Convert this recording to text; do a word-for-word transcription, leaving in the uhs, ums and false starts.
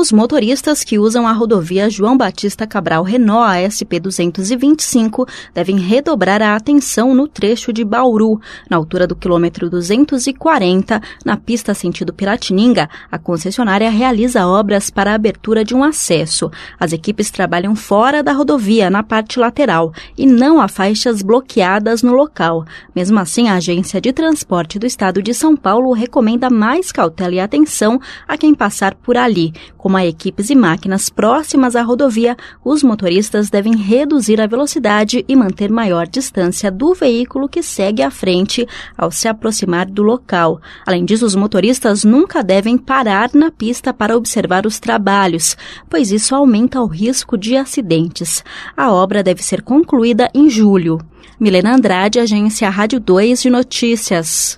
Os motoristas que usam a rodovia João Batista Cabral Renault A S P duzentos e vinte e cinco devem redobrar a atenção no trecho de Bauru. Na altura do quilômetro duzentos e quarenta, na pista sentido Piratininga, a concessionária realiza obras para a abertura de um acesso. As equipes trabalham fora da rodovia, na parte lateral, e não há faixas bloqueadas no local. Mesmo assim, a Agência de Transporte do Estado de São Paulo recomenda mais cautela e atenção a quem passar por ali. Como há equipes e máquinas próximas à rodovia, os motoristas devem reduzir a velocidade e manter maior distância do veículo que segue à frente ao se aproximar do local. Além disso, os motoristas nunca devem parar na pista para observar os trabalhos, pois isso aumenta o risco de acidentes. A obra deve ser concluída em julho. Milena Andrade, Agência Rádio dois de Notícias.